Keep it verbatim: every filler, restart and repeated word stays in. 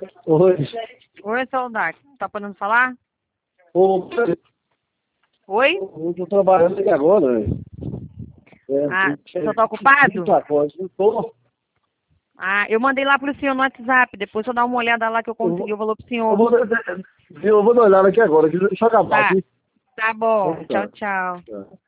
Oi. Oi, saudade. Tá podendo falar? Ô, Oi? eu tô trabalhando aqui agora, velho. É, Ah, eu- você tá ocupado? pacote, não tô. Ah, eu mandei lá pro senhor no WhatsApp. Depois eu dar uma olhada lá que eu Eu consegui vou, o valor pro eu senhor. vou, eu vou dar uma olhada aqui agora, aqui, deixa eu acabar Tá. aqui. Tá bom. Então, Tchau, tá. tchau. Tá.